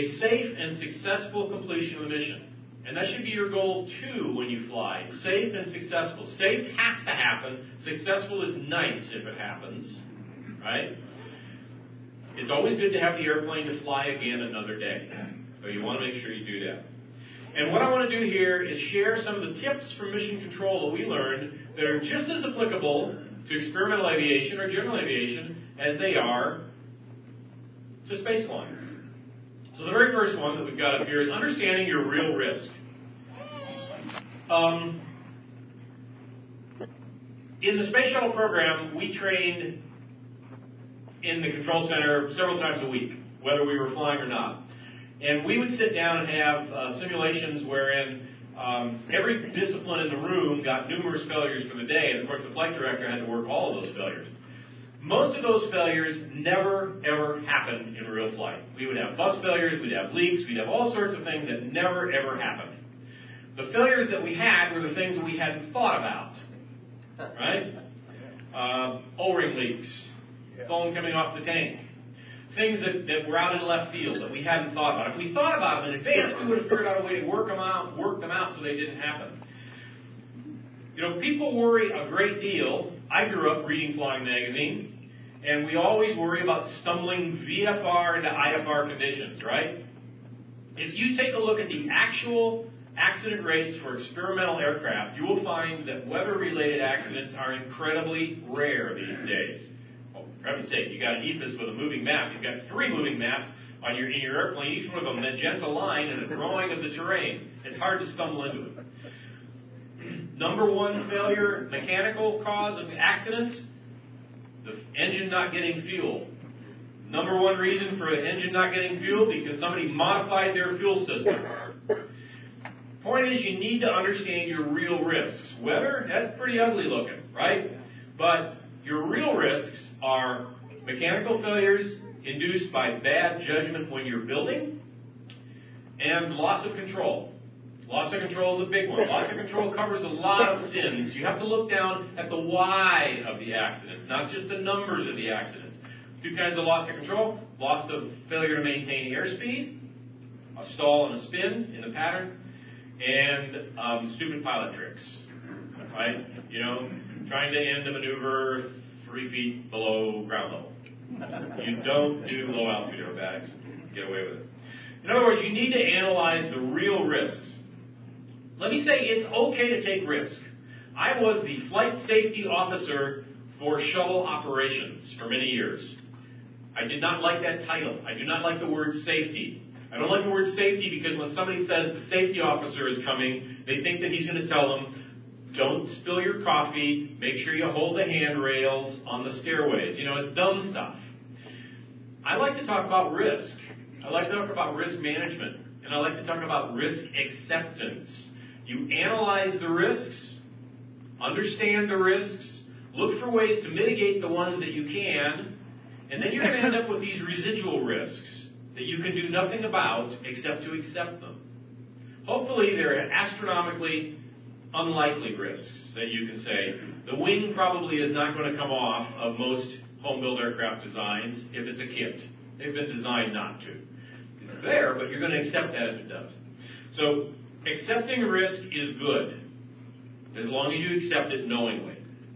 a safe and successful completion of the mission. And that should be your goal too when you fly. Safe and successful. Safe has to happen. Successful is nice if it happens, right? It's always good to have the airplane to fly again another day. So you want to make sure you do that. And what I want to do here is share some of the tips from mission control that we learned that are just as applicable to experimental aviation or general aviation as they are to spaceflying. So the very first one that we've got up here is understanding your real risk. In the Space Shuttle program, we trained in the control center several times a week, whether we were flying or not. And we would sit down and have simulations wherein every discipline in the room got numerous failures for the day, and of course the flight director had to work all of those failures. Most of those failures never, ever happened in real flight. We would have bus failures, we'd have leaks, we'd have all sorts of things that never, ever happened. The failures that we had were the things that we hadn't thought about, right? O-ring leaks, foam coming off the tank, things that were out in left field that we hadn't thought about. If we thought about them in advance, we would have figured out a way to work them out so they didn't happen. You know, people worry a great deal. I grew up reading Flying Magazine. And we always worry about stumbling VFR into IFR conditions, right? If you take a look at the actual accident rates for experimental aircraft, you will find that weather-related accidents are incredibly rare these days. Oh, for heaven's sake, you got an EFIS with a moving map. You've got 3 moving maps in your airplane, each one of a magenta line and a drawing of the terrain. It's hard to stumble into it. Number one failure, mechanical cause of accidents, the engine not getting fuel. Number one reason for the engine not getting fuel, because somebody modified their fuel system. Point is, you need to understand your real risks. Weather, that's pretty ugly looking, right? But your real risks are mechanical failures induced by bad judgment when you're building, and loss of control. Loss of control is a big one. Loss of control covers a lot of sins. You have to look down at the why of the accidents, not just the numbers of the accidents. 2 kinds of loss of control. Loss of failure to maintain airspeed, a stall and a spin in the pattern, and stupid pilot tricks. Right? You know, trying to end a maneuver 3 feet below ground level. You don't do low altitude aerobatics. Get away with it. In other words, you need to analyze the real risks. Let me say it's okay to take risk. I was the flight safety officer for shuttle operations for many years. I did not like that title. I do not like the word safety. I don't like the word safety because when somebody says the safety officer is coming, they think that he's going to tell them, don't spill your coffee, make sure you hold the handrails on the stairways. You know, it's dumb stuff. I like to talk about risk. I like to talk about risk management. And I like to talk about risk acceptance. You analyze the risks, understand the risks, look for ways to mitigate the ones that you can, and then you're going to end up with these residual risks that you can do nothing about except to accept them. Hopefully they're astronomically unlikely risks that you can say, the wing probably is not going to come off of most home-built aircraft designs if it's a kit. They've been designed not to. It's there, but you're going to accept that if it does. So, accepting risk is good, as long as you accept it knowingly.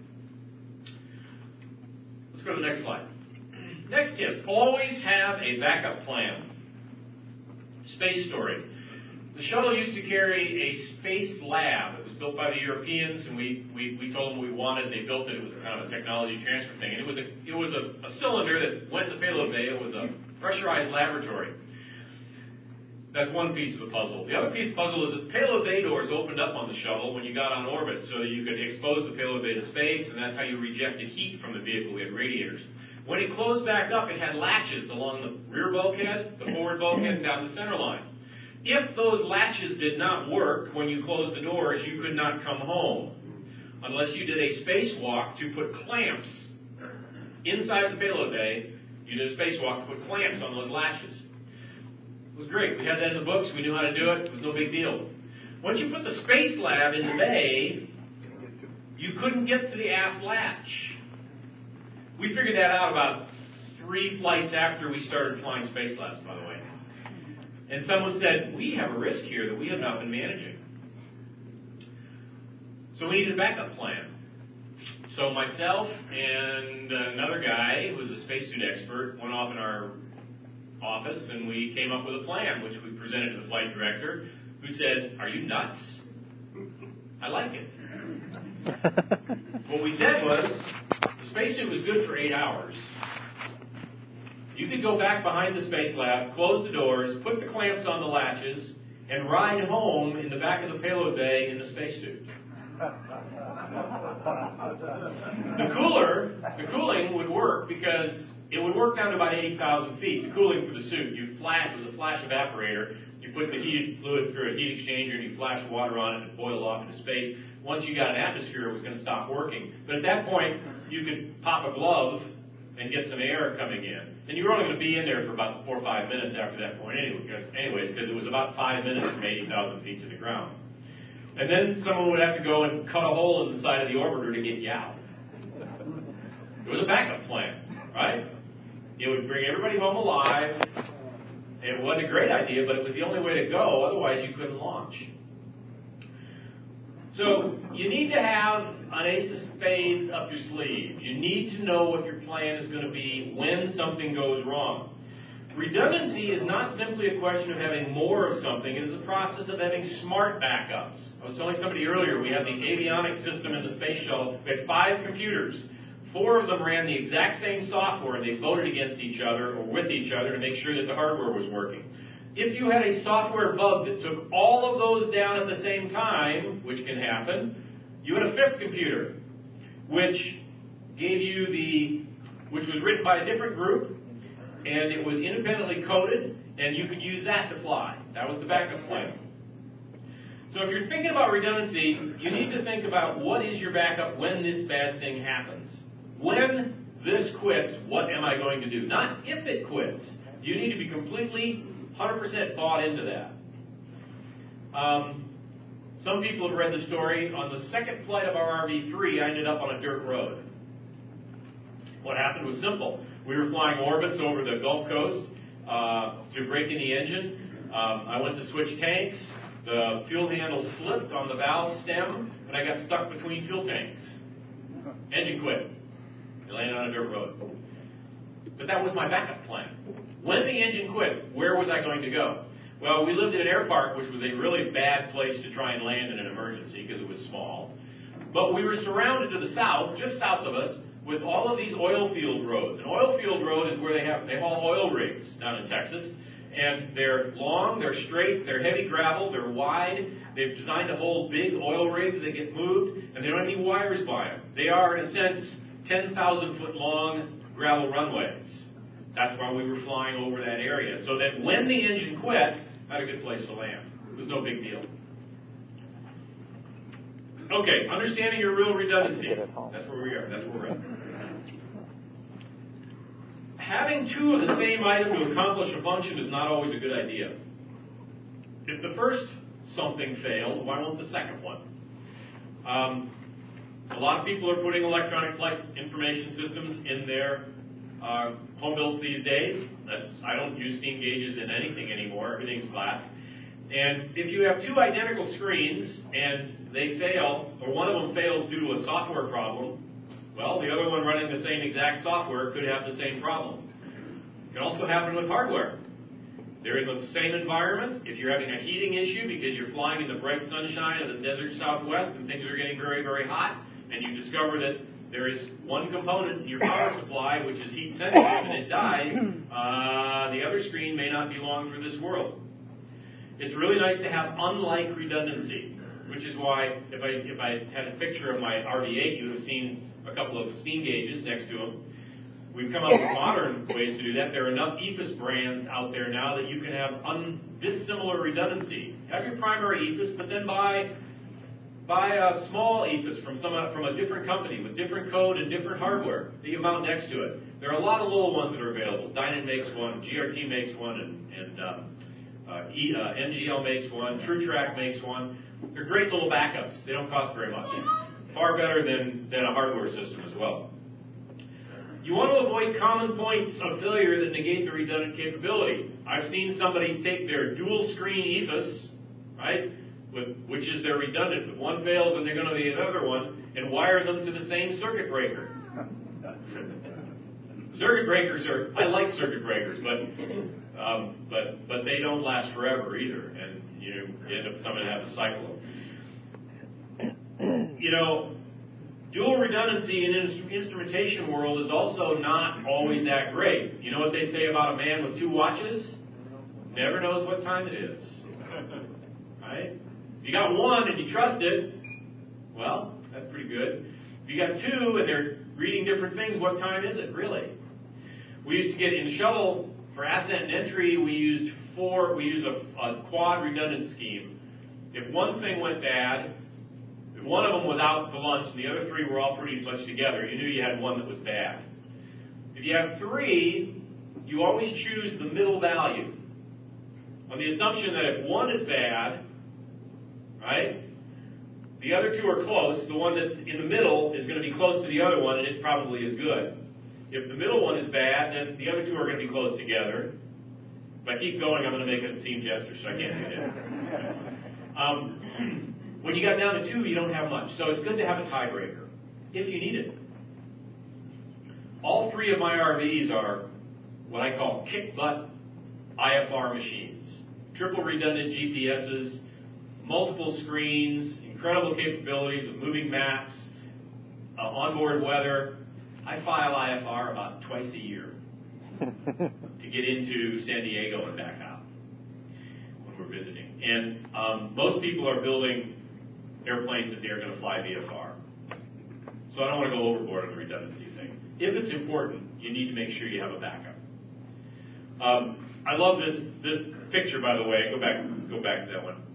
Let's go to the next slide. Next tip, always have a backup plan. Space story. The shuttle used to carry a space lab. It was built by the Europeans, and we told them we wanted, they built it. It was kind of a technology transfer thing. And it was a cylinder that went in the payload bay. It was a pressurized laboratory. That's one piece of the puzzle. The other piece of the puzzle is that the payload bay doors opened up on the shuttle when you got on orbit so that you could expose the payload bay to space, and that's how you rejected heat from the vehicle. We had radiators. When it closed back up, it had latches along the rear bulkhead, the forward bulkhead, and down the center line. If those latches did not work when you closed the doors, you could not come home unless you did a spacewalk to put clamps inside the payload bay. You did a spacewalk to put clamps on those latches. It was great. We had that in the books. We knew how to do it. It was no big deal. Once you put the space lab in the bay, you couldn't get to the aft latch. We figured that out about 3 flights after we started flying space labs, by the way. And someone said, we have a risk here that we have not been managing. So we needed a backup plan. So myself and another guy who was a spacesuit expert went off in our office and we came up with a plan, which we presented to the flight director, who said, are you nuts? I like it. What we said was, the spacesuit was good for 8 hours. You could go back behind the space lab, close the doors, put the clamps on the latches, and ride home in the back of the payload bay in the spacesuit. The cooling would work because it would work down to about 80,000 feet. The cooling for the suit, it was a flash evaporator. You put the heated fluid through a heat exchanger and you flash water on it and boil off into space. Once you got an atmosphere, it was going to stop working. But at that point, you could pop a glove and get some air coming in. And you were only going to be in there for about 4 or 5 minutes after that point anyways, because it was about 5 minutes from 80,000 feet to the ground. And then someone would have to go and cut a hole in the side of the orbiter to get you out. It was a backup plan, right? It would bring everybody home alive. It wasn't a great idea, but it was the only way to go. Otherwise, you couldn't launch. So you need to have an ace of spades up your sleeve. You need to know what your plan is going to be when something goes wrong. Redundancy is not simply a question of having more of something. It is a process of having smart backups. I was telling somebody earlier, we have the avionics system in the space shuttle. We had 5 computers. 4 of them ran the exact same software, and they voted against each other or with each other to make sure that the hardware was working. If you had a software bug that took all of those down at the same time, which can happen, you had a 5th computer, which was written by a different group, and it was independently coded, and you could use that to fly. That was the backup plan. So if you're thinking about redundancy, you need to think about what is your backup when this bad thing happens. When this quits, what am I going to do? Not if it quits. You need to be completely 100% bought into that. Some people have read the story. On the second flight of our RV-3, I ended up on a dirt road. What happened was simple. We were flying orbits over the Gulf Coast to break in the engine. I went to switch tanks. The fuel handle slipped on the valve stem, and I got stuck between fuel tanks. Engine quit. I landed on a dirt road. But that was my backup plan. When the engine quit, where was I going to go? Well, we lived in an air park, which was a really bad place to try and land in an emergency because it was small. But we were surrounded to the south, just south of us, with all of these oil field roads. An oil field road is where they haul oil rigs down in Texas. And they're long, they're straight, they're heavy gravel, they're wide. They've designed to hold big oil rigs that get moved, and they don't have any wires by them. They are, in a sense, 10,000-foot long gravel runways. That's why we were flying over that area, so that when the engine quit, I had a good place to land. It was no big deal. Okay, understanding your real redundancy. That's where we are. That's where we're at. Having 2 of the same item to accomplish a function is not always a good idea. If the first something failed, why won't the second one? A lot of people are putting electronic flight information systems in their home builds these days. I don't use steam gauges in anything anymore. Everything's glass. And if you have 2 identical screens and they fail, or one of them fails due to a software problem, well, the other one running the same exact software could have the same problem. It can also happen with hardware. They're in the same environment. If you're having a heating issue because you're flying in the bright sunshine of the desert Southwest and things are getting very, very hot, and you discover that there is one component in your power supply which is heat sensitive and it dies, the other screen may not be long for this world. It's really nice to have unlike redundancy, which is why if I had a picture of my RV-8, you would have seen a couple of steam gauges next to them. We've come up with modern ways to do that. There are enough EPIS brands out there now that you can have dissimilar redundancy. Have your primary EPIS, but then buy a small EPIS from a different company with different code and different hardware that you mount next to it. There are a lot of little ones that are available. Dynon makes one, GRT makes one, and NGL makes one, TrueTrack makes one. They're great little backups. They don't cost very much. Far better than a hardware system as well. You want to avoid common points of failure that negate the redundant capability. I've seen somebody take their dual screen ethos, right, which is their redundant. If one fails and they're going to be another one, and wire them to the same circuit breaker. Circuit breakers are, I like circuit breakers, but they don't last forever either, and you end up somebody have to cycle them. You know, dual redundancy in the instrumentation world is also not always that great. You know what they say about a man with two watches? Never knows what time it is. Right? If you got one and you trust it, well, that's pretty good. If you got two and they're reading different things, what time is it really? We used to get in shuttle for ascent and entry. We use a quad redundant scheme. If one thing went bad, if one of them was out to lunch and the other three were all pretty much together, you knew you had one that was bad. If you have three, you always choose the middle value, on the assumption that if one is bad, right, the other two are close. The one that's in the middle is going to be close to the other one, and it probably is good. If the middle one is bad, then the other two are going to be close together. If I keep going, I'm going to make an obscene gesture, so I can't do that. When you got down to two, you don't have much. So it's good to have a tiebreaker, if you need it. All three of my RVs are what I call kick-butt IFR machines. Triple redundant GPSs, multiple screens, incredible capabilities of moving maps, onboard weather. I file IFR about twice a year to get into San Diego and back out when we're visiting. And most people are building airplanes that they're going to fly VFR. So I don't want to go overboard on the redundancy thing. If it's important, you need to make sure you have a backup. I love this picture, by the way. Go back to that one.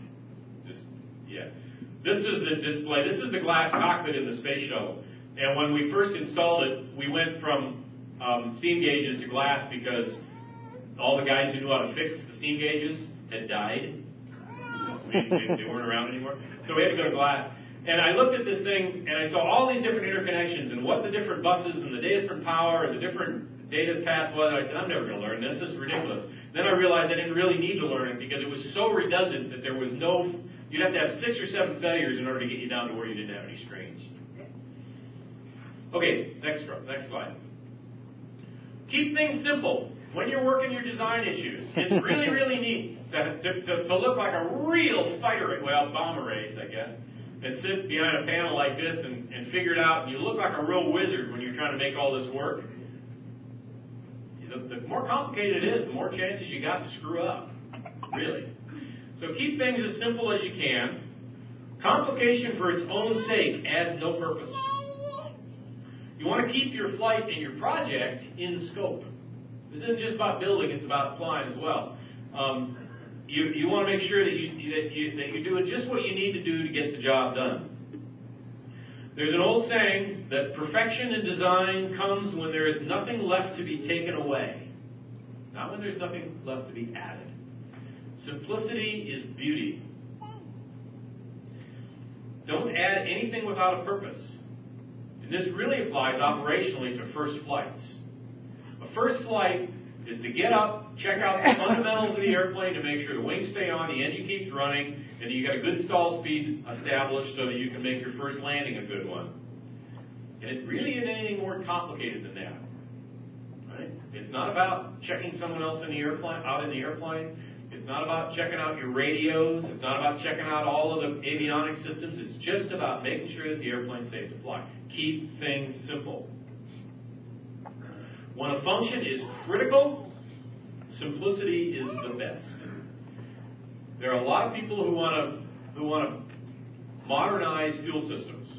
This is the display. This is the glass cockpit in the space shuttle. And when we first installed it, we went from steam gauges to glass because all the guys who knew how to fix the steam gauges had died. They weren't around anymore. So we had to go to glass. And I looked at this thing, and I saw all these different interconnections and what the different buses and the different power and the different data paths was. I said, I'm never going to learn this. This is ridiculous. Then I realized I didn't really need to learn it because it was so redundant that there was no... You'd have to have 6 or 7 failures in order to get you down to where you didn't have any screens. Okay, next slide. Keep things simple. When you're working your design issues, it's really, really neat to look like a real fighter, bomber race, I guess, and sit behind a panel like this and figure it out, and you look like a real wizard when you're trying to make all this work. The more complicated it is, the more chances you got to screw up, really. So keep things as simple as you can. Complication for its own sake adds no purpose. You want to keep your flight and your project in scope. This isn't just about building, it's about flying as well. You want to make sure that you're doing just what you need to do to get the job done. There's an old saying that perfection in design comes when there is nothing left to be taken away, not when there's nothing left to be added. Simplicity is beauty. Don't add anything without a purpose. And this really applies operationally to first flights. A first flight is to get up, check out the fundamentals of the airplane to make sure the wings stay on, the engine keeps running, and you got a good stall speed established so that you can make your first landing a good one. And it really isn't anything more complicated than that. Right? It's not about checking someone else in the airplane, out in the airplane. It's not about checking out your radios. It's not about checking out all of the avionics systems. It's just about making sure that the airplane's safe to fly. Keep things simple. When a function is critical, simplicity is the best. There are a lot of people who want to modernize fuel systems,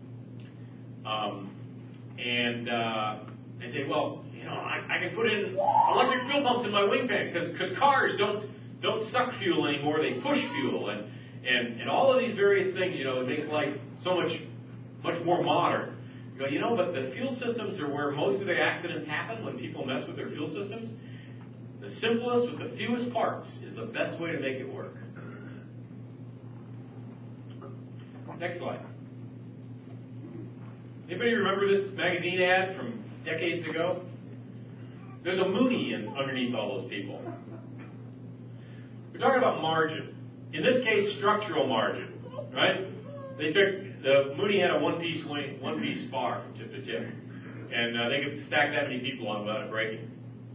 and they say, well, I can put in electric fuel pumps in my wing pan because cars don't suck fuel anymore; they push fuel, and all of these various things, make life so much more modern. You go, but the fuel systems are where most of the accidents happen when people mess with their fuel systems. The simplest with the fewest parts is the best way to make it work. Next slide. Anybody remember this magazine ad from decades ago. There's a Mooney underneath all those people. We're talking about margin. In this case, structural margin, right? The Mooney had a one-piece spar from tip to tip, and they could stack that many people on without it breaking.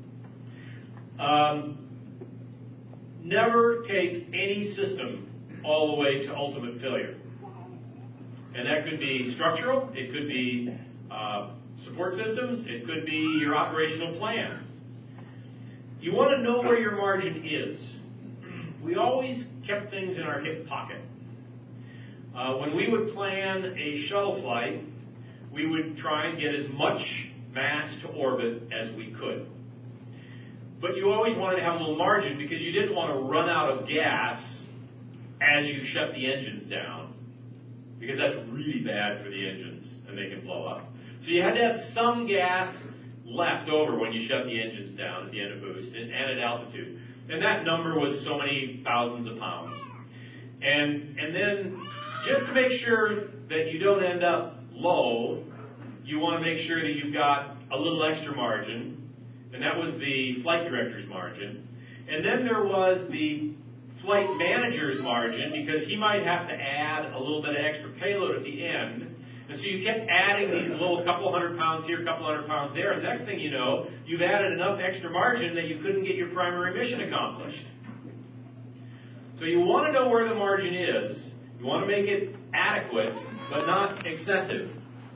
Never take any system all the way to ultimate failure. And that could be structural, it could be support systems, it could be your operational plan. You want to know where your margin is. We always kept things in our hip pocket. When we would plan a shuttle flight, we would try and get as much mass to orbit as we could. But you always wanted to have a little margin because you didn't want to run out of gas as you shut the engines down, because that's really bad for the engines and they can blow up. So you had to have some gas left over when you shut the engines down at the end of boost and at altitude. And that number was so many thousands of pounds. And then just to make sure that you don't end up low, you want to make sure that you've got a little extra margin, and that was the flight director's margin. And then there was the flight manager's margin, because he might have to add a little bit of extra payload at the end. And so you kept adding these little couple hundred pounds here, couple hundred pounds there, and the next thing you know, you've added enough extra margin that you couldn't get your primary mission accomplished. So you want to know where the margin is. You want to make it adequate, but not excessive.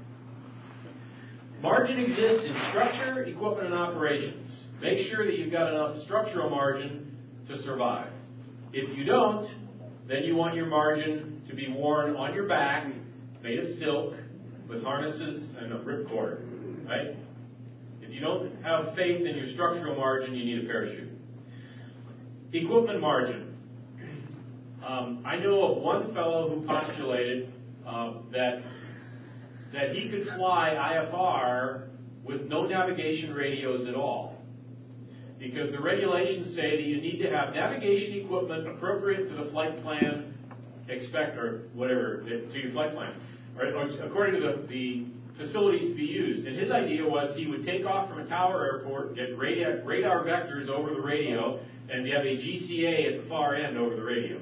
Margin exists in structure, equipment, and operations. Make sure that you've got enough structural margin to survive. If you don't, then you want your margin to be worn on your back, made of silk, with harnesses and a ripcord, right? If you don't have faith in your structural margin, you need a parachute. Equipment margin. I know of one fellow who postulated that he could fly IFR with no navigation radios at all, because the regulations say that you need to have navigation equipment appropriate to the flight plan, or whatever, to your flight plan, or according to the facilities to be used. And his idea was he would take off from a tower airport, get radar vectors over the radio, and you have a GCA at the far end over the radio.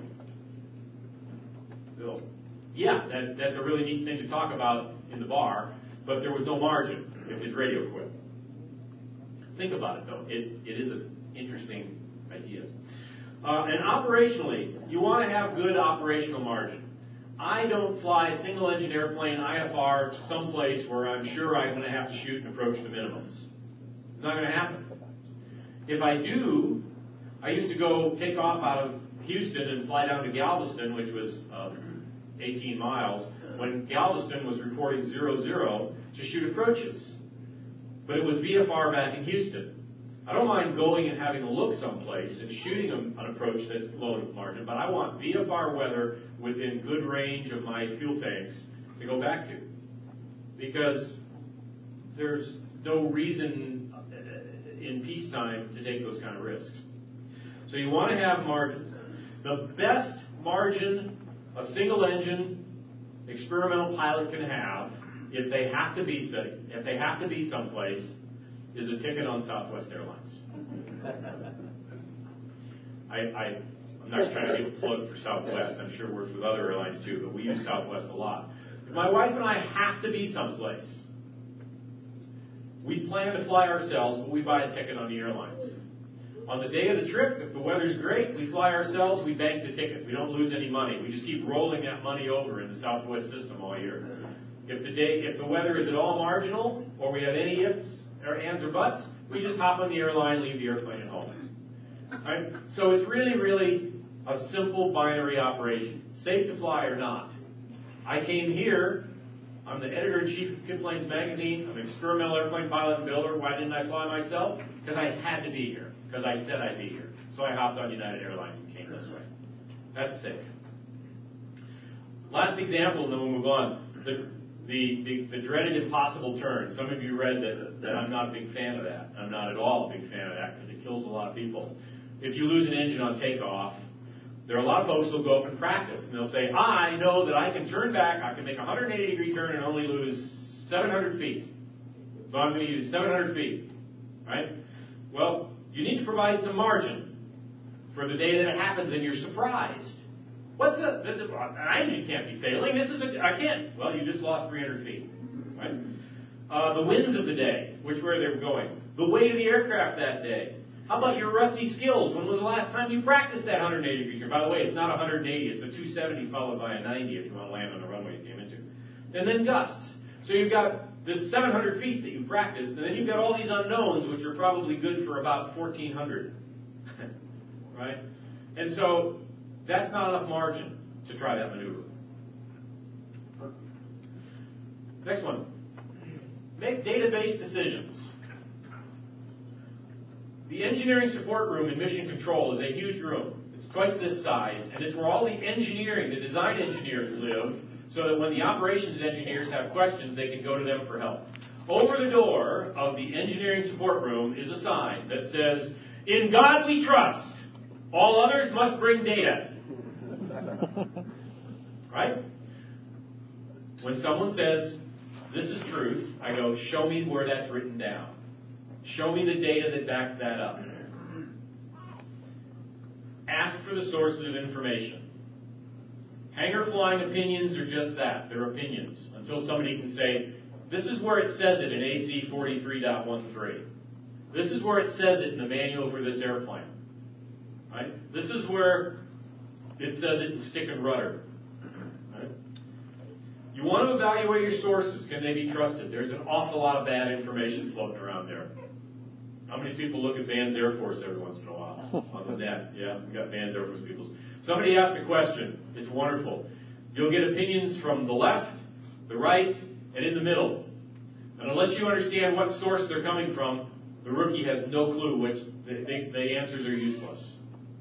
So, yeah, that's a really neat thing to talk about in the bar, but there was no margin if his radio quit. Think about it, though. It is an interesting idea. And operationally, you want to have good operational margin. I don't fly a single-engine airplane IFR to someplace where I'm sure I'm going to have to shoot and approach the minimums. It's not going to happen. If I do, I used to go take off out of Houston and fly down to Galveston, which was 18 miles, when Galveston was reporting 0-0 to shoot approaches. But it was VFR back in Houston. I don't mind going and having a look someplace and shooting an approach that's low margin, but I want VFR weather within good range of my fuel tanks to go back to. Because there's no reason in peacetime to take those kind of risks. So you want to have margins. The best margin a single engine experimental pilot can have, if they have to be someplace, is a ticket on Southwest Airlines. I'm not trying to give a plug for Southwest. I'm sure it works with other airlines too, but we use Southwest a lot. If my wife and I have to be someplace, we plan to fly ourselves, but we buy a ticket on the airlines. On the day of the trip, if the weather's great, we fly ourselves, we bank the ticket. We don't lose any money. We just keep rolling that money over in the Southwest system all year. If the weather is at all marginal, or we have any ifs, or ands, or buts, we just hop on the airline, leave the airplane at home. Right? So it's really, really a simple binary operation. Safe to fly or not. I came here. I'm the editor-in-chief of Kiplanes Magazine. I'm an experimental airplane pilot and builder. Why didn't I fly myself? Because I had to be here. Because I said I'd be here. So I hopped on United Airlines and came this way. That's safe. Last example, and then we'll move on. The dreaded impossible turn. Some of you read that I'm not a big fan of that. I'm not at all a big fan of that because it kills a lot of people. If you lose an engine on takeoff, there are a lot of folks who'll go up and practice, and they'll say, I know that I can turn back, I can make a 180-degree turn and only lose 700 feet. So I'm going to use 700 feet, right? Well, you need to provide some margin for the day that it happens and you're surprised. What's the engine can't be failing. I can't. Well, you just lost 300 feet, right? The winds of the day, which way they were going. The weight of the aircraft that day. How about your rusty skills? When was the last time you practiced that 180 feet? By the way, it's not 180. It's a 270 followed by a 90 if you want to land on the runway you came into. And then gusts. So you've got this 700 feet that you practiced, and then you've got all these unknowns, which are probably good for about 1,400. Right? And so that's not enough margin to try that maneuver. Next one. Make database decisions. The engineering support room in Mission Control is a huge room. It's twice this size, and it's where all the engineering, the design engineers live, so that when the operations engineers have questions, they can go to them for help. Over the door of the engineering support room is a sign that says, "In God we trust. All others must bring data." Right? When someone says, "This is truth," I go, "Show me where that's written down. Show me the data that backs that up." Ask for the sources of information. Hangar flying opinions are just that. They're opinions. Until somebody can say, "This is where it says it in AC 43.13. This is where it says it in the manual for this airplane." Right? This is where it says it in stick and rudder. Right? You want to evaluate your sources. Can they be trusted? There's an awful lot of bad information floating around there. How many people look at Van's Air Force every once in a while on the net? Yeah, we've got Van's Air Force people. Somebody asks a question. It's wonderful. You'll get opinions from the left, the right, and in the middle. And unless you understand what source they're coming from, the rookie has no clue which the answers are useless.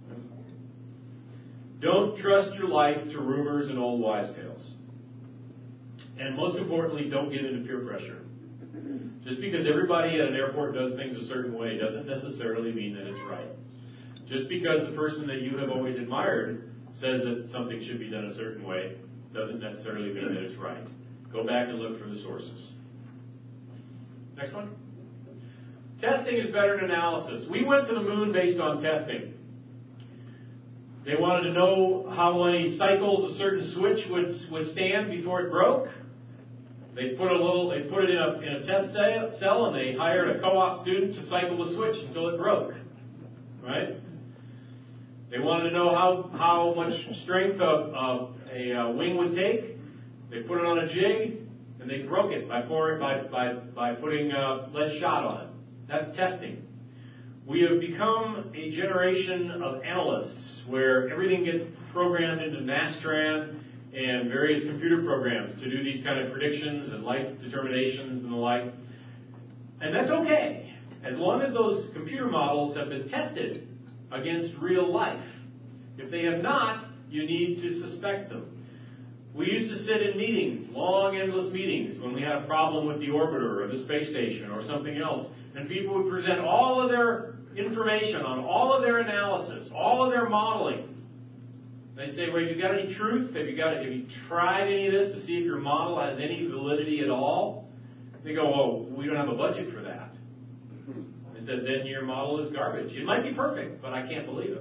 Don't trust your life to rumors and old wives' tales. And most importantly, don't give in to peer pressure. Just because everybody at an airport does things a certain way doesn't necessarily mean that it's right. Just because the person that you have always admired says that something should be done a certain way doesn't necessarily mean that it's right. Go back and look for the sources. Next one. Testing is better than analysis. We went to the moon based on testing. They wanted to know how many cycles a certain switch would withstand before it broke. They put it in a test cell, and they hired a co-op student to cycle the switch until it broke. Right? They wanted to know how much strength a wing would take. They put it on a jig, and they broke it by putting lead shot on it. That's testing. We have become a generation of analysts where everything gets programmed into Nastran and various computer programs to do these kind of predictions and life determinations and the like. And that's okay, as long as those computer models have been tested against real life. If they have not, you need to suspect them. We used to sit in meetings, long, endless meetings, when we had a problem with the orbiter or the space station or something else, and people would present all of their information on all of their analysis, all of their modeling. They say, "Well, have you got any truth? Have you tried any of this to see if your model has any validity at all?" They go, "Oh, we don't have a budget for that." I said, "Then your model is garbage. It might be perfect, but I can't believe it."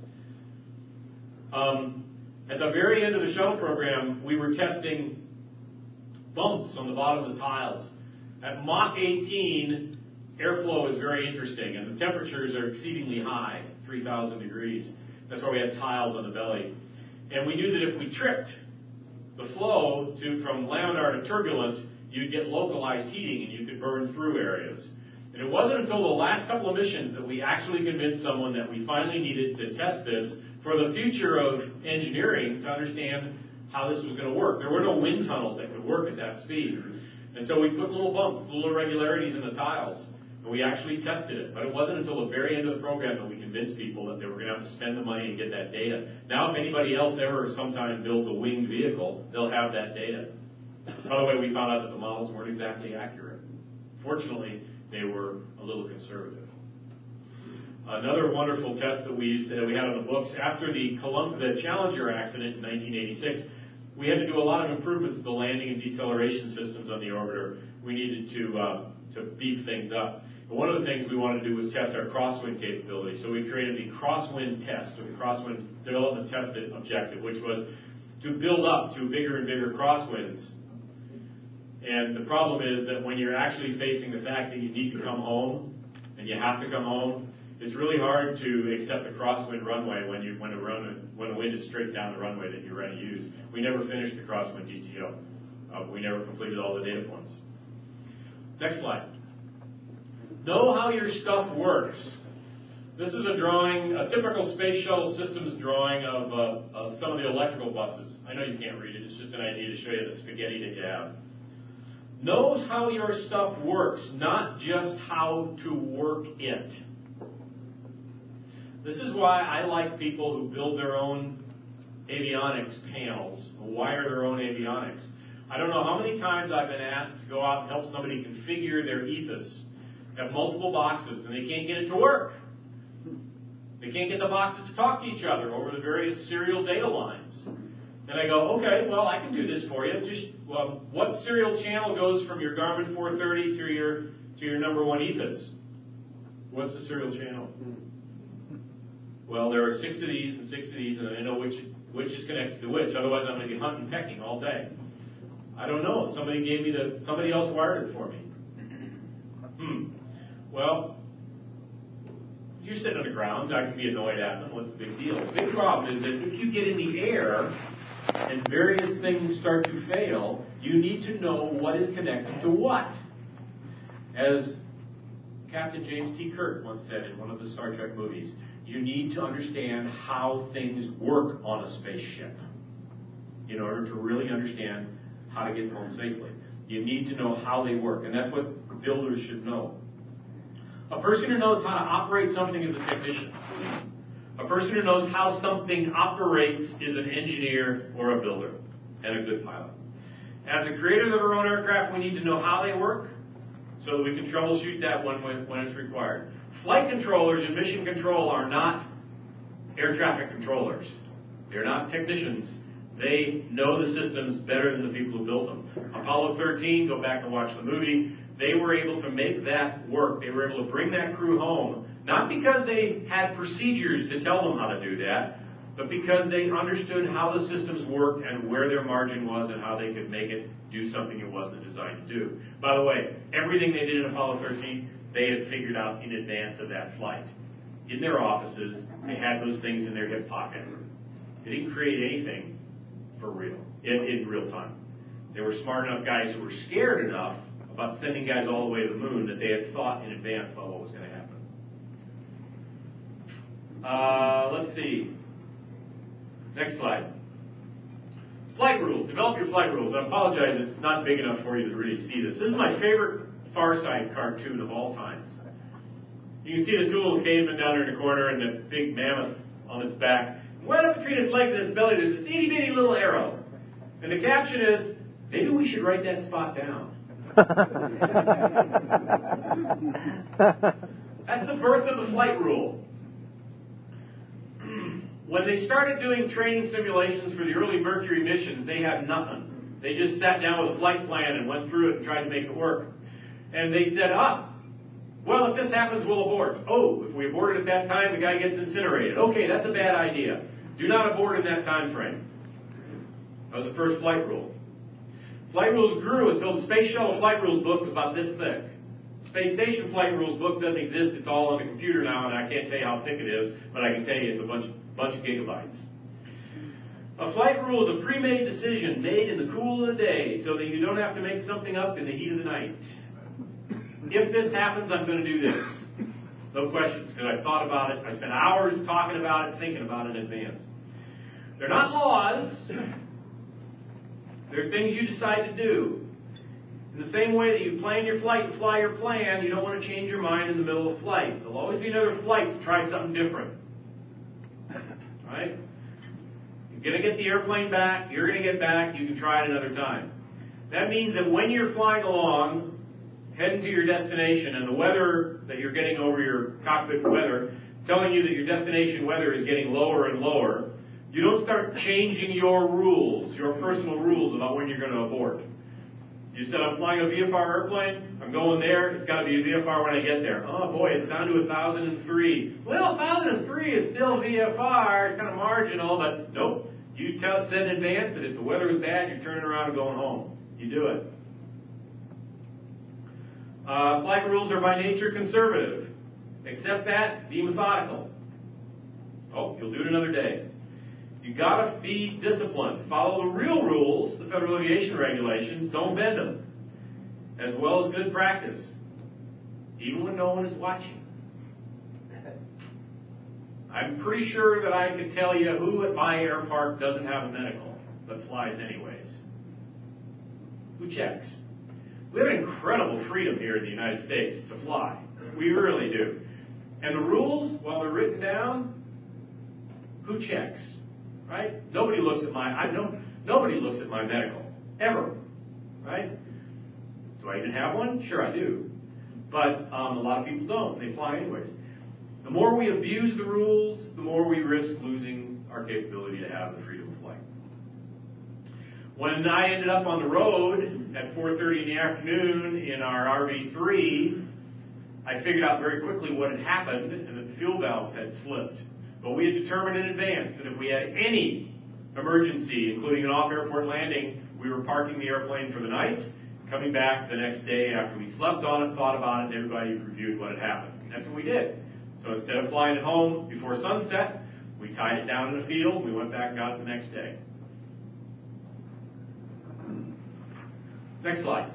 At the very end of the shuttle program, we were testing bumps on the bottom of the tiles. At Mach 18, airflow is very interesting, and the temperatures are exceedingly high, 3,000 degrees. That's why we had tiles on the belly. And we knew that if we tripped the flow from laminar to turbulent, you'd get localized heating and you could burn through areas. And it wasn't until the last couple of missions that we actually convinced someone that we finally needed to test this for the future of engineering to understand how this was going to work. There were no wind tunnels that could work at that speed. And so we put little bumps, little irregularities in the tiles. And we actually tested it. But it wasn't until the very end of the program that we convinced people that they were going to have to spend the money and get that data. Now, if anybody else ever sometime builds a winged vehicle, they'll have that data. By the way, we found out that the models weren't exactly accurate. Fortunately, they were a little conservative. Another wonderful test that we had on the books, after the Challenger accident in 1986, we had to do a lot of improvements to the landing and deceleration systems on the orbiter. We needed to to beef things up. And one of the things we wanted to do was test our crosswind capability. So we created the crosswind test, or the crosswind development test objective, which was to build up to bigger and bigger crosswinds. And the problem is that when you're actually facing the fact that you need to come home, and you have to come home, it's really hard to accept a crosswind runway when the wind is straight down the runway that you're ready to use. We never finished the crosswind DTO. We never completed all the data points. Next slide. Know how your stuff works. This is a drawing, a typical space shuttle systems drawing of some of the electrical buses. I know you can't read it. It's just an idea to show you the spaghetti that you have. Know how your stuff works, not just how to work it. This is why I like people who build their own avionics panels, who wire their own avionics. I don't know how many times I've been asked to go out and help somebody configure their ethos, have multiple boxes, and they can't get it to work. They can't get the boxes to talk to each other over the various serial data lines. And I go, okay, well, I can do this for you. What serial channel goes from your Garmin 430 to your number one ethos? What's the serial channel? Well, there are 6 of these and 6 of these, and I know which is connected to which. Otherwise, I'm going to be hunting, pecking all day. I don't know. Somebody else wired it for me. Well, you're sitting on the ground. I can be annoyed at them. What's the big deal? The big problem is that if you get in the air and various things start to fail, you need to know what is connected to what. As Captain James T. Kirk once said in one of the Star Trek movies, you need to understand how things work on a spaceship in order to really understand how to get home safely. You need to know how they work, and that's what builders should know. A person who knows how to operate something is a technician. A person who knows how something operates is an engineer or a builder, and a good pilot. As the creators of our own aircraft, we need to know how they work so that we can troubleshoot that when it's required. Flight controllers and mission control are not air traffic controllers. They're not technicians. They know the systems better than the people who built them. Apollo 13, go back and watch the movie, they were able to make that work. They were able to bring that crew home, not because they had procedures to tell them how to do that, but because they understood how the systems worked and where their margin was and how they could make it do something it wasn't designed to do. By the way, everything they did in Apollo 13, they had figured out in advance of that flight. In their offices, they had those things in their hip pocket. They didn't create anything for real, in real time. They were smart enough guys who were scared enough about sending guys all the way to the moon that they had thought in advance about what was going to happen. Let's see. Next slide. Flight rules. Develop your flight rules. I apologize, it's not big enough for you to really see this. This is my favorite Far Side cartoon of all times. You can see the two little cavemen down there in the corner and the big mammoth on its back. Right up between its legs and its belly, there's this itty bitty little arrow. And the caption is, maybe we should write that spot down. That's the birth of the flight rule. When they started doing training simulations for the early Mercury missions, they had nothing. They just sat down with a flight plan and went through it and tried to make it work. And they said, well, if this happens, we'll abort. Oh, if we abort it at that time, the guy gets incinerated. Okay, that's a bad idea. Do not abort in that time frame. That was the first flight rule. Flight rules grew until the Space Shuttle Flight Rules book was about this thick. Space Station Flight Rules book doesn't exist. It's all on the computer now, and I can't tell you how thick it is, but I can tell you it's a bunch of gigabytes. A flight rule is a pre-made decision made in the cool of the day so that you don't have to make something up in the heat of the night. If this happens, I'm going to do this. No questions, because I thought about it. I spent hours talking about it, thinking about it in advance. They're not laws. They're things you decide to do. In the same way that you plan your flight and fly your plan, you don't want to change your mind in the middle of flight. There'll always be another flight to try something different. All right? You're going to get the airplane back. You're going to get back. You can try it another time. That means that when you're flying along, heading to your destination, and the weather that you're getting over your cockpit weather, telling you that your destination weather is getting lower and lower, you don't start changing your rules, your personal rules about when you're going to abort. You said I'm flying a VFR airplane, I'm going there, it's got to be a VFR when I get there. Oh boy, it's down to 1,003. Well, 1,003 is still VFR, it's kind of marginal, but nope. You said in advance that if the weather was bad, you're turning around and going home. You do it. Flight rules are by nature conservative. Accept that, be methodical. Oh, you'll do it another day. You gotta be disciplined. Follow the real rules, the Federal Aviation Regulations. Don't bend them. As well as good practice. Even when no one is watching. I'm pretty sure that I could tell you who at my air park doesn't have a medical, but flies anyways. Who checks? We have incredible freedom here in the United States to fly. We really do. And the rules, while they're written down, who checks? Right? Nobody looks at nobody looks at my medical. Ever. Right? Do I even have one? Sure I do. But a lot of people don't. They fly anyways. The more we abuse the rules, the more we risk losing our capability to have the freedom of flight. When I ended up on the road at 4:30 in the afternoon in our RV3, I figured out very quickly what had happened and that the fuel valve had slipped. But we had determined in advance that if we had any emergency, including an off-airport landing, we were parking the airplane for the night, coming back the next day after we slept on it, thought about it, and everybody reviewed what had happened. And that's what we did. So instead of flying it home before sunset, we tied it down in the field, we went back and got it the next day. Next slide.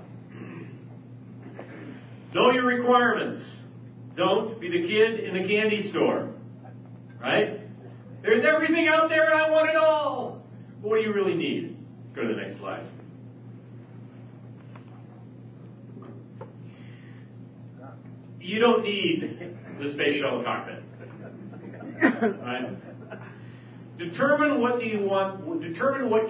Know your requirements. Don't be the kid in the candy store. Right? There's everything out there and I want it all. But what do you really need? Let's go to the next slide. You don't need the space shuttle cockpit. Right? Determine what you want to do. Determine what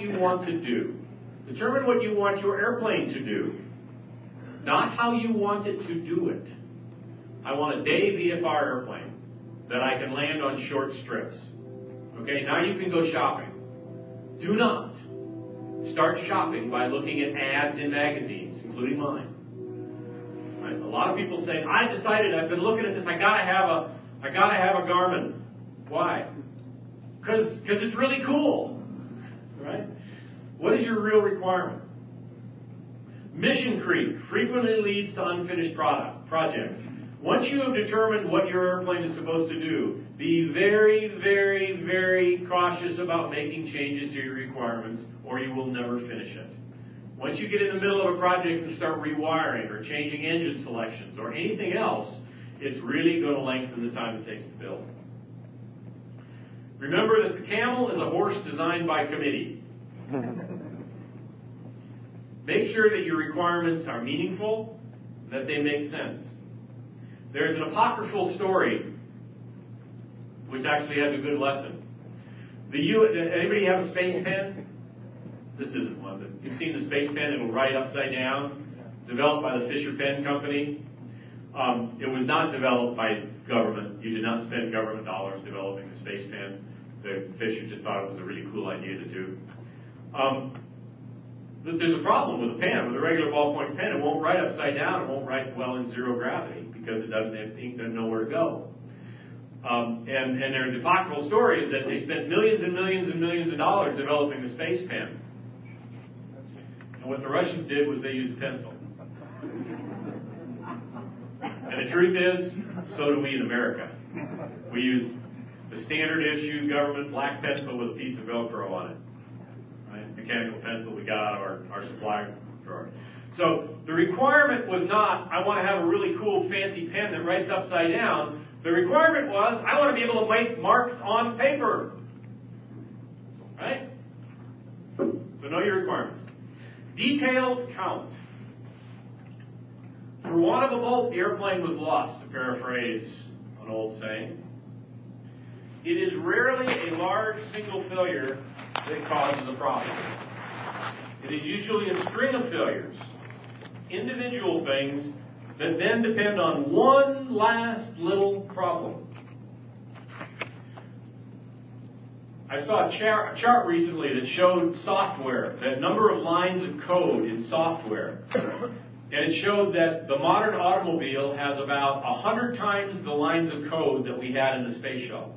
you want your airplane to do. Not how you want it to do it. I want a day VFR airplane that I can land on short strips. Okay, now you can go shopping. Do not start shopping by looking at ads in magazines, including mine. Right? A lot of people say, I decided, I've been looking at this, I gotta have a Garmin. Why? Because it's really cool. Right? What is your real requirement? Mission creep frequently leads to unfinished projects. Once you have determined what your airplane is supposed to do, be very, very, very cautious about making changes to your requirements, or you will never finish it. Once you get in the middle of a project and start rewiring or changing engine selections or anything else, it's really going to lengthen the time it takes to build. Remember that the camel is a horse designed by committee. Make sure that your requirements are meaningful, that they make sense. There's an apocryphal story which actually has a good lesson. Anybody have a space pen? This isn't one, but you've seen the space pen, it'll write upside down, developed by the Fisher Pen Company. It was not developed by government. You did not spend government dollars developing the space pen. The Fisher just thought it was a really cool idea to do. But there's a problem with a pen, with a regular ballpoint pen. It won't write upside down. It won't write well in zero gravity because ink doesn't know where to go. And there's apocryphal stories that they spent millions and millions and millions of dollars developing the space pen. And what the Russians did was they used a pencil. And the truth is, so do we in America. We use the standard issue government black pencil with a piece of Velcro on it. Right? Mechanical pencil we got out of our supply drawer. So the requirement was not, I want to have a really cool fancy pen that writes upside down. The requirement was, I want to be able to make marks on paper. Right? So know your requirements. Details count. For want of a bolt, the airplane was lost, to paraphrase an old saying. It is rarely a large single failure that causes a problem. It is usually a string of failures, individual things that then depend on one last little problem. I saw a chart recently that showed software, that number of lines of code in software. And it showed that the modern automobile has about 100 times the lines of code that we had in the space shuttle.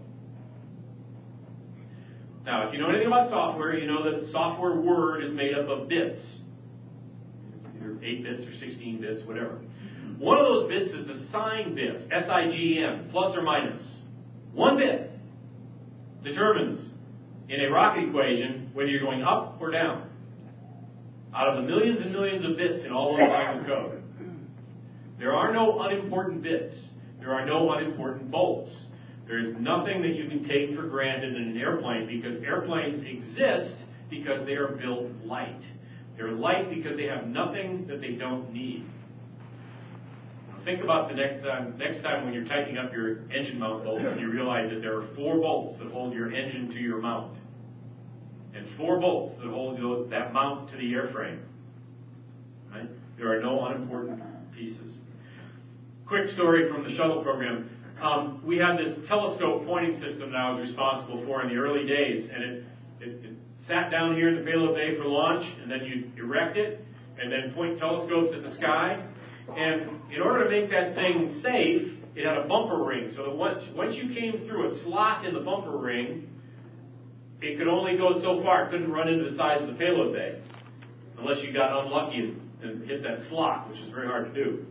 Now, if you know anything about software, you know that software word is made up of bits. It's either 8 bits or 16 bits, whatever. One of those bits is the sign bit, S-I-G-N, plus or minus. One bit determines in a rocket equation whether you're going up or down. Out of the millions and millions of bits in all those lines of code. There are no unimportant bits. There are no unimportant bolts. There's nothing that you can take for granted in an airplane, because airplanes exist because they are built light. They're light because they have nothing that they don't need. Now think about the next time when you're tightening up your engine mount bolts and you realize that there are 4 bolts that hold your engine to your mount. And 4 bolts that hold that mount to the airframe. Right? There are no unimportant pieces. Quick story from the shuttle program. We had this telescope pointing system that I was responsible for in the early days, and it sat down here in the payload bay for launch, and then you erect it, and then point telescopes at the sky. And in order to make that thing safe, it had a bumper ring, so that once you came through a slot in the bumper ring, it could only go so far. It couldn't run into the sides of the payload bay, unless you got unlucky and hit that slot, which is very hard to do.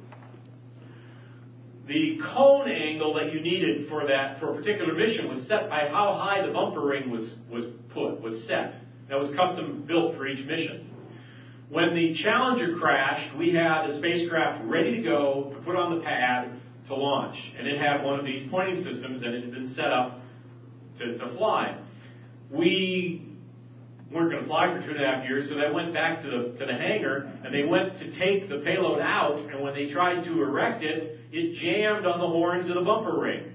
The cone angle that you needed for a particular mission was set by how high the bumper ring was set. That was custom built for each mission. When the Challenger crashed, we had a spacecraft ready to go to put on the pad to launch, and it had one of these pointing systems, and it had been set up to fly. We weren't going to fly for 2.5 years, so they went back to the hangar, and they went to take the payload out, and when they tried to erect it, it jammed on the horns of the bumper ring.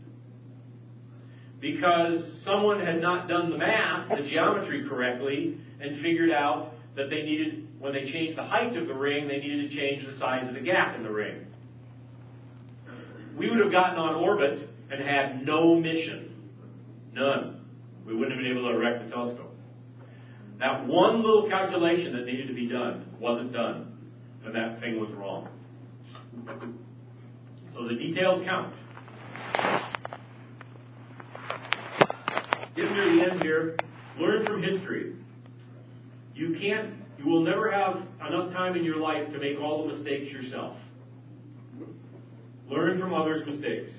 Because someone had not done the math, the geometry correctly, and figured out that they needed, when they changed the height of the ring, they needed to change the size of the gap in the ring. We would have gotten on orbit and had no mission. None. We wouldn't have been able to erect the telescope. That one little calculation that needed to be done wasn't done, and that thing was wrong. So the details count. Getting near the end here, learn from history. You will never have enough time in your life to make all the mistakes yourself. Learn from others' mistakes.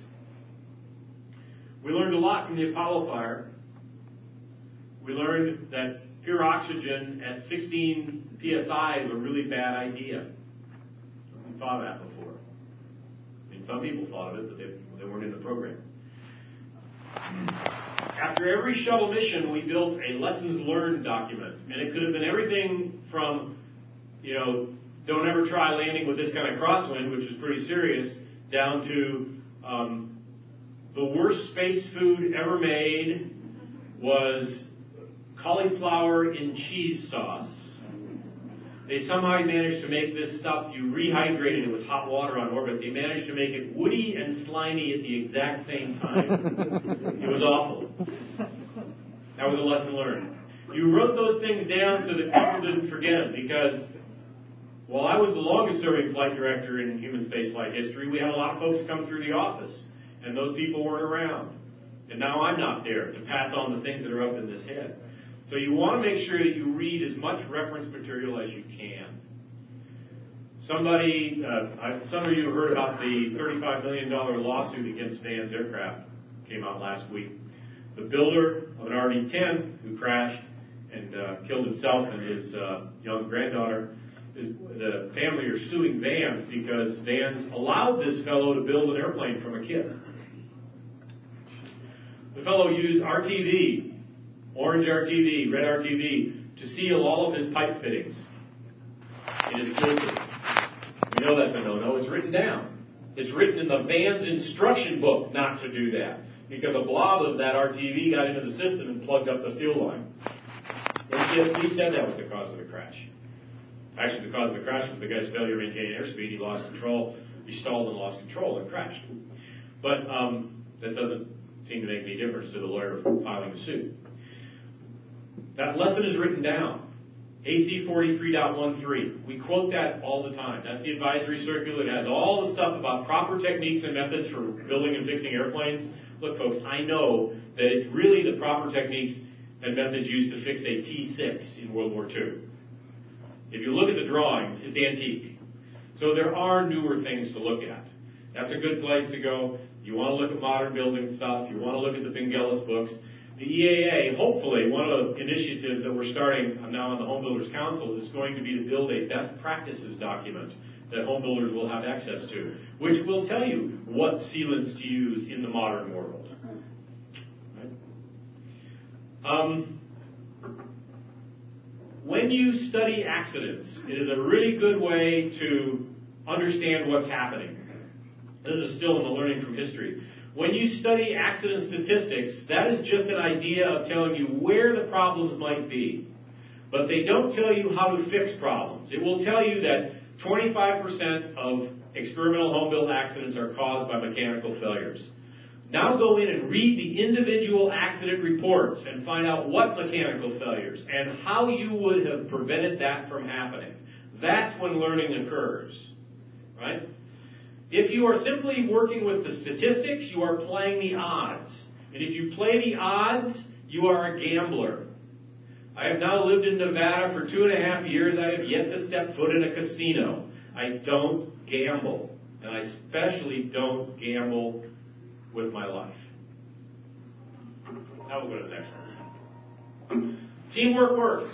We learned a lot from the Apollo fire. We learned that pure oxygen at 16 psi is a really bad idea. We thought of that before. I mean, some people thought of it, but they weren't in the program. After every shuttle mission, we built a lessons learned document. And it could have been everything from, don't ever try landing with this kind of crosswind, which is pretty serious, down to the worst space food ever made was cauliflower in cheese sauce. They somehow managed to make this stuff, you rehydrated it with hot water on orbit. They managed to make it woody and slimy at the exact same time. It was awful. That was a lesson learned. You wrote those things down so that people didn't forget them, because while I was the longest serving flight director in human spaceflight history, we had a lot of folks come through the office, and those people weren't around. And now I'm not there to pass on the things that are up in this head. So you want to make sure that you read as much reference material as you can. Some of you have heard about the $35 million lawsuit against Van's aircraft. Came out last week. The builder of an RD-10 who crashed and killed himself and his young granddaughter, the family are suing Vans because Vans allowed this fellow to build an airplane from a kit. The fellow used RTV, orange RTV, red RTV, to seal all of his pipe fittings in his filter. We know that's a no-no. It's written down. It's written in the Vans instruction book not to do that, because a blob of that RTV got into the system and plugged up the fuel line. NTSB said that was the cause of the crash. Actually, the cause of the crash was the guy's failure to maintain airspeed. He lost control. He stalled and lost control and crashed. But that doesn't seem to make any difference to the lawyer filing the suit. That lesson is written down. AC 43.13. We quote that all the time. That's the advisory circular. It has all the stuff about proper techniques and methods for building and fixing airplanes. Look, folks, I know that it's really the proper techniques and methods used to fix a T-6 in World War II. If you look at the drawings, it's antique. So there are newer things to look at. That's a good place to go. You want to look at modern building stuff. You want to look at the Bingelis books. The EAA, hopefully, one of the initiatives that we're starting now on the Home Builders Council is going to be to build a best practices document that home builders will have access to, which will tell you what sealants to use in the modern world. Right? When you study accidents, it is a really good way to understand what's happening. This is still in the learning from history. When you study accident statistics, that is just an idea of telling you where the problems might be. But they don't tell you how to fix problems. It will tell you that 25% of experimental home build accidents are caused by mechanical failures. Now go in and read the individual accident reports and find out what mechanical failures and how you would have prevented that from happening. That's when learning occurs, right? If you are simply working with the statistics, you are playing the odds. And if you play the odds, you are a gambler. I have now lived in Nevada for 2.5 years. I have yet to step foot in a casino. I don't gamble. And I especially don't gamble with my life. Now we'll go to the next one. Teamwork works.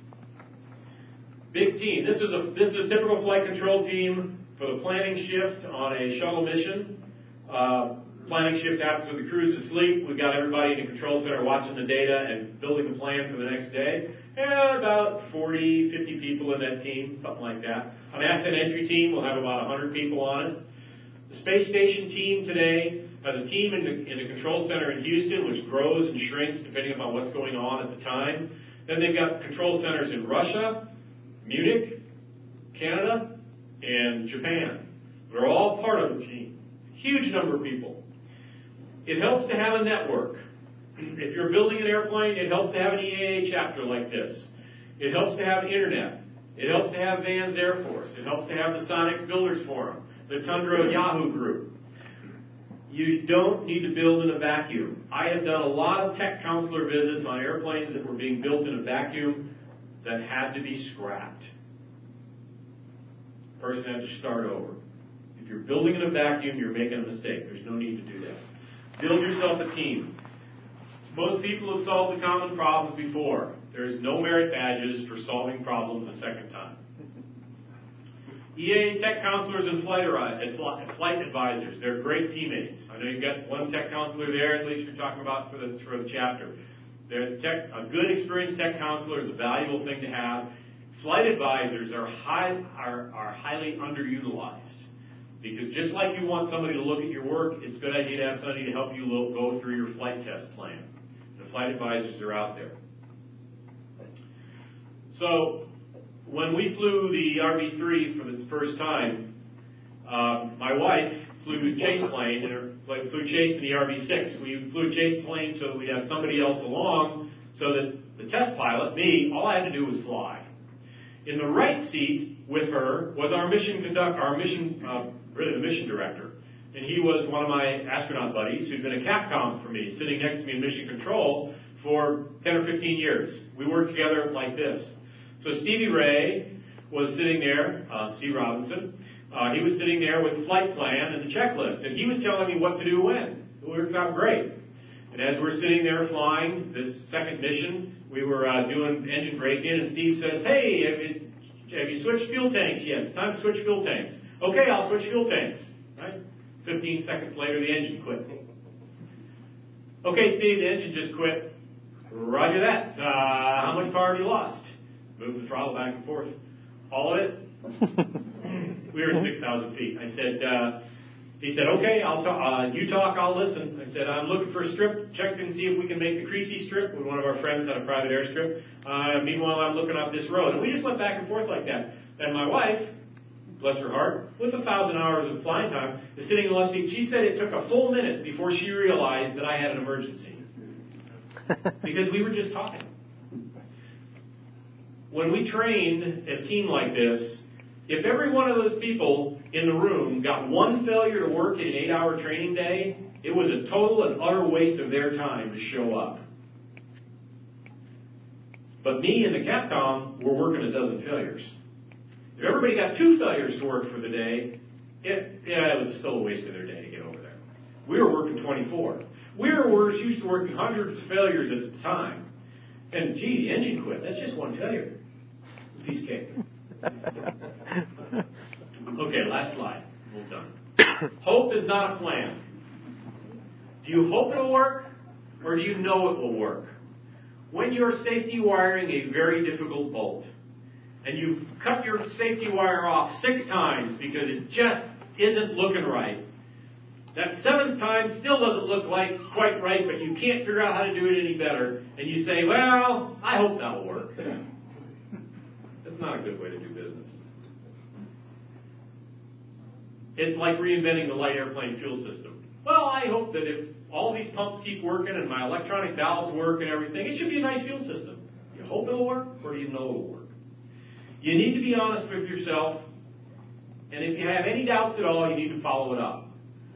Big team. This is a typical flight control team for the planning shift on a shuttle mission. Planning shift happens when the crew's asleep. We've got everybody in the control center watching the data and building the plan for the next day. And about 40, 50 people in that team, something like that. An asset entry team will have about 100 people on it. The space station team today has a team in the control center in Houston, which grows and shrinks depending upon what's going on at the time. Then they've got control centers in Russia, Munich, Canada, and Japan. They're all part of the team. Huge number of people. It helps to have a network. If you're building an airplane, it helps to have an EAA chapter like this. It helps to have internet. It helps to have Vans Air Force. It helps to have the Sonics Builders Forum, the Tundra Yahoo group. You don't need to build in a vacuum. I have done a lot of tech counselor visits on airplanes that were being built in a vacuum that had to be scrapped. The person had to start over. If you're building in a vacuum, you're making a mistake. There's no need to do that. Build yourself a team. Most people have solved the common problems before. There's no merit badges for solving problems a second time. EA tech counselors and flight advisors, they're great teammates. I know you've got one tech counselor there, at least you're talking about for the chapter. A good experienced tech counselor is a valuable thing to have. Flight advisors are highly underutilized. Because just like you want somebody to look at your work, it's a good idea to have somebody to help you go through your flight test plan. The flight advisors are out there. So, when we flew the RB-3 for the first time, my wife flew a chase plane, flew chase in the RB-6. We flew a chase plane so that we'd have somebody else along, so that the test pilot, me, all I had to do was fly. In the right seat with her was our mission the mission director. And he was one of my astronaut buddies who'd been a Capcom for me, sitting next to me in mission control for 10 or 15 years. We worked together like this. So Stevie Ray was sitting there, Steve Robinson, he was sitting there with the flight plan and the checklist, and he was telling me what to do when. It worked out great. And as we're sitting there flying this second mission, we were doing engine break-in, and Steve says, hey, have you switched fuel tanks yet? It's time to switch fuel tanks. Okay, I'll switch fuel tanks. Right? 15 seconds later, the engine quit. Okay, Steve, the engine just quit. Roger that. How much power have you lost? Move the throttle back and forth. All of it? We were at 6,000 feet. I said, he said, okay, I'll talk. You talk, I'll listen. I said, I'm looking for a strip. Check and see if we can make the Creasy strip. One of our friends had a private airstrip. Meanwhile, I'm looking up this road. And we just went back and forth like that. And my wife, bless her heart, with 1,000 hours of flying time, is sitting in the left seat. She said it took a full minute before she realized that I had an emergency. Because we were just talking. when we train a team like this, if every one of those people in the room got one failure to work in an 8-hour training day, it was a total and utter waste of their time to show up. But me and the Capcom were working a dozen failures. If everybody got 2 failures to work for the day, it was still a waste of their day to get over there. We were working 24. We were used to working hundreds of failures at the time. And gee, the engine quit. That's just one failure. Piece of cake. Okay, last slide. We're done. Hope is not a plan. Do you hope it'll work, or do you know it will work? When you're safety wiring a very difficult bolt, and you've cut your safety wire off 6 times because it just isn't looking right, that 7th time still doesn't look quite right, but you can't figure out how to do it any better, and you say, well, I hope that'll work. That's not a good way to do business. It's like reinventing the light airplane fuel system. Well, I hope that if all these pumps keep working and my electronic valves work and everything, it should be a nice fuel system. You hope it'll work, or do you know it'll work? You need to be honest with yourself, and if you have any doubts at all, you need to follow it up.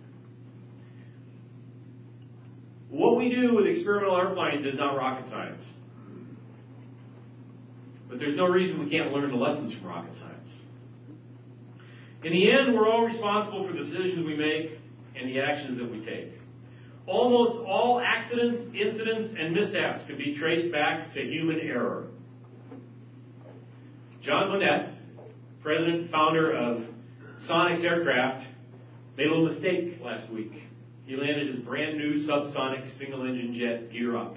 What we do with experimental airplanes is not rocket science. But there's no reason we can't learn the lessons from rocket science. In the end, we're all responsible for the decisions we make and the actions that we take. Almost all accidents, incidents, and mishaps can be traced back to human error. John Monette, president and founder of Sonex Aircraft, made a little mistake last week. He landed his brand new subsonic single-engine jet gear up.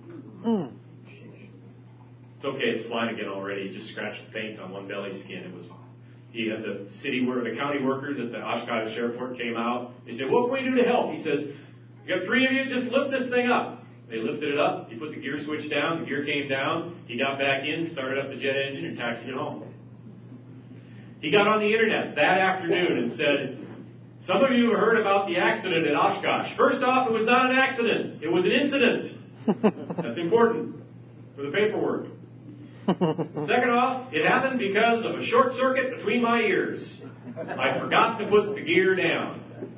It's okay, it's flying again already. He just scratched the paint on one belly skin. He had the county workers at the Oshkosh Airport came out. They said, what can we do to help? He says, we got 3 of you, just lift this thing up. They lifted it up. He put the gear switch down. The gear came down. He got back in, started up the jet engine, and taxied it home. He got on the internet that afternoon and said, some of you have heard about the accident at Oshkosh. First off, it was not an accident. It was an incident. That's important for the paperwork. Second off, it happened because of a short circuit between my ears. I forgot to put the gear down.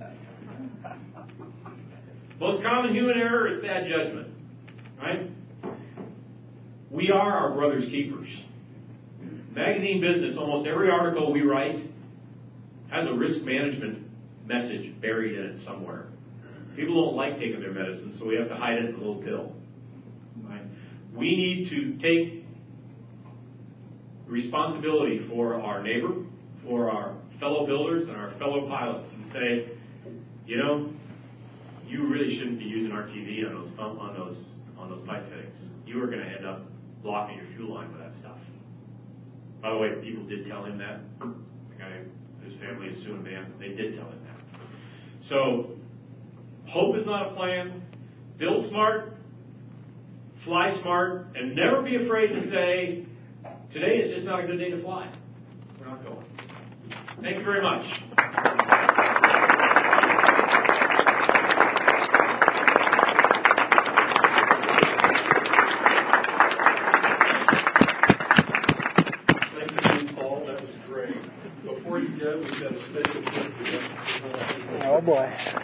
Most common human error is bad judgment. Right? We are our brother's keepers. Magazine business, almost every article we write has a risk management message buried in it somewhere. People don't like taking their medicine, so we have to hide it in a little pill. Right? We need to take responsibility for our neighbor, for our fellow builders and our fellow pilots, and say, you know, you really shouldn't be using RTV on those pipe fittings. You are going to end up blocking your fuel line with that stuff. By the way, people did tell him that. The guy whose family is suing Vance, they did tell him that. So, hope is not a plan. Build smart, fly smart, and never be afraid to say, today is just not a good day to fly. We're not going. Thank you very much. Thanks again, Paul. That was great. Before you go, we've got a special gift. Oh boy.